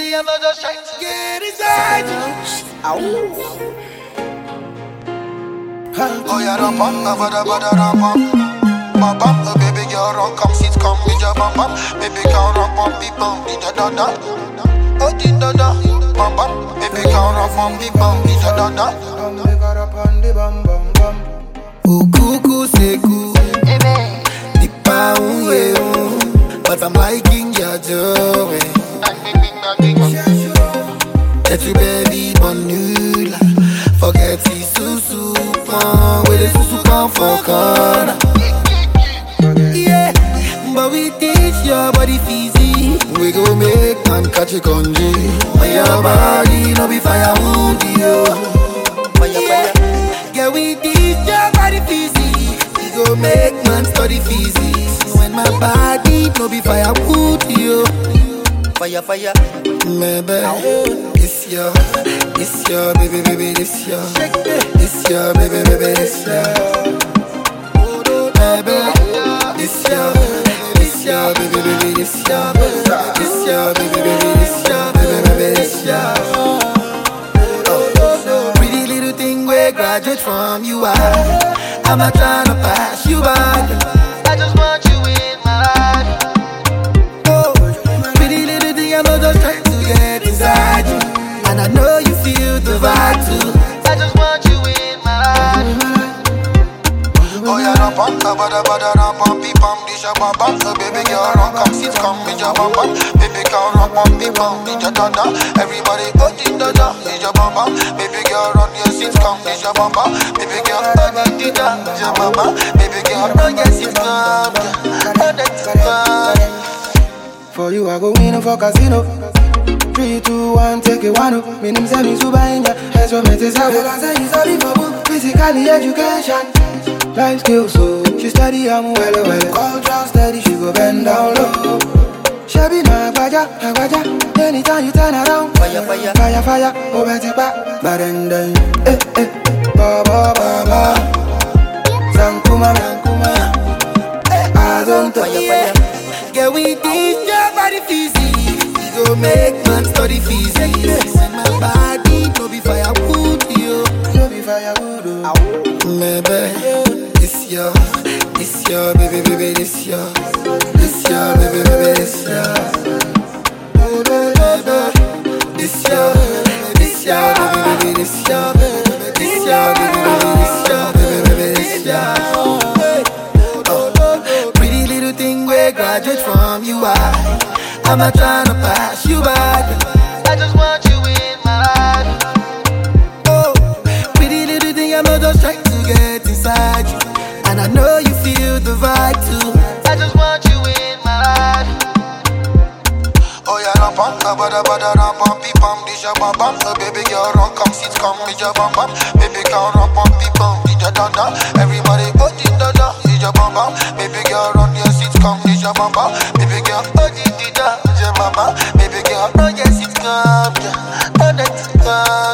I'm not just trying to get inside you. Oh yeah, ram bam, bada bada ram bam, bam bam. Baby girl, run, come sit, come with your bam bam. Baby girl, run, bam, beep bam, di da da da. Oh di da da, bam bam. Baby girl, run, bam, beep bam, di da da da. Ukuku seku, dipa unye but I'm liking your joy. That you baby bonula, forget the susu pan, with the susu pan for corner. Yeah, but we teach your body physique. We go make man catch a congee. When your body no be fire wound you. Yeah, yeah, we teach your body physique. We go make man study physics. When my body no be fire wound you. Fire, fire, maybe it's your, baby, baby, it's your, baby, baby, it's your, baby, it's your, baby, baby, it's your, baby, baby, it's your, baby, baby, it's your. Pretty little thing we graduate from you are. I'm not trying to pass you by. I just want you in my life. I'm not just trying to get inside you, and I know you feel the vibe too. I just want you in my life. Oh yeah, ram bam, bada bada ram bam, beep bam, di ja bam bam. Baby girl, run, come sit, come with your bam bam. Baby girl, run, bam, beep bam, di da da da. Everybody, oh di da da, di ja bam bam. Baby girl, run, your sit, come di ja bam bam. Baby girl, oh di da, di ja bam bam. Baby girl, run, your sit, come, oh that's good. For you, I go in for casino. 3, 2, 1, take it one. Me name say me super inja. That's what me say. Because I is only for book. Physically education, life skills. So she study, I'm well. Culture steady, she go bend down low. She be my agbaja. Anytime you turn around, fire, oh better back. But then, ba ba ba ba. Sankuma, I don't fire. Yeah, we teach your body physique. We go make man study physics. When my body no be firewood, yo. No be firewood, oh. Maybe it's your, baby, baby, it's your, baby, baby, it's your. It's your, baby, baby, it's your. It's your, baby, baby, it's your, baby, baby, it's your. Graduate from you, I'm not trying to pass you by. I just want you in my life. Oh, pretty little thing, I'm not just trying to get inside you, and I know you feel the vibe too. I just want you in my life. Oh yeah, ram bam, bada bada ram bam, beep bam, di ja bam bam. Baby girl, run, come sit, come with your bam bam. Baby girl, run, bam, beep bam, di da da da. Everybody, oh di da da, di ja bam bam. Baby girl, run, your sit, come with your bam bam. Baby girl, oh di da, di ja bam bam. Baby girl, run, your sit, come, yeah, oh that's good.